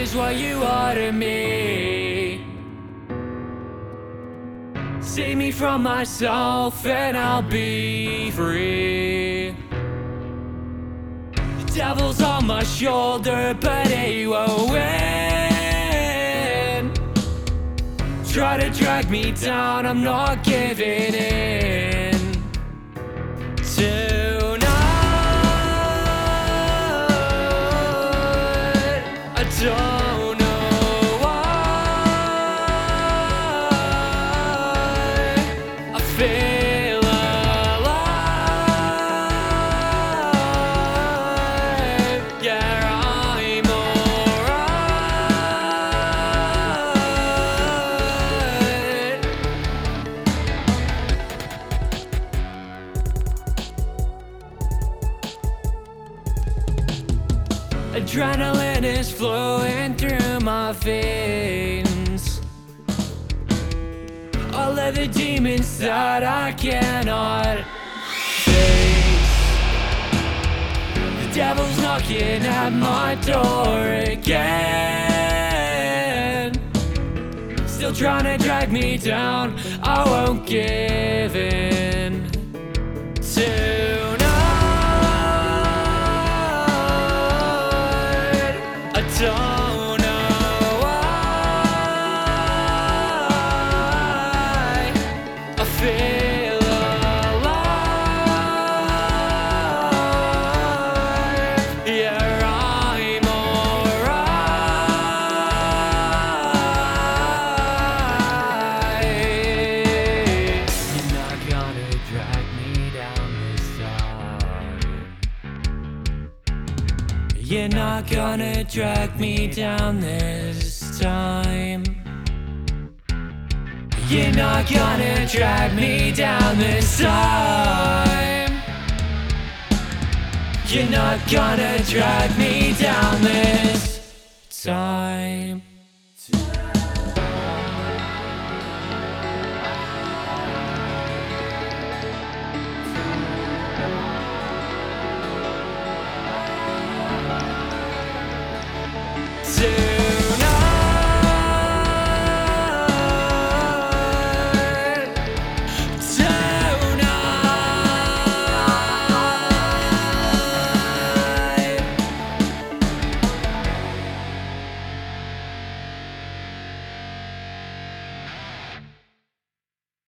is what you are to me. Save me from myself and I'll be free. The devil's on my shoulder, but he won't win. Try to drag me down, I'm not giving in. Tonight, I don't know why I feel alive. Yeah, I'm alright. Adrenaline is flowing through my veins. All of the demons that I cannot face. The devil's knocking at my door again. Still trying to drag me down, I won't give in. I don't know why I feel alive. Yeah, I'm alright. You're not gonna drag me down this time. You're not gonna drag me down this time. You're not gonna drag me down this time. You're not gonna drag me down this time.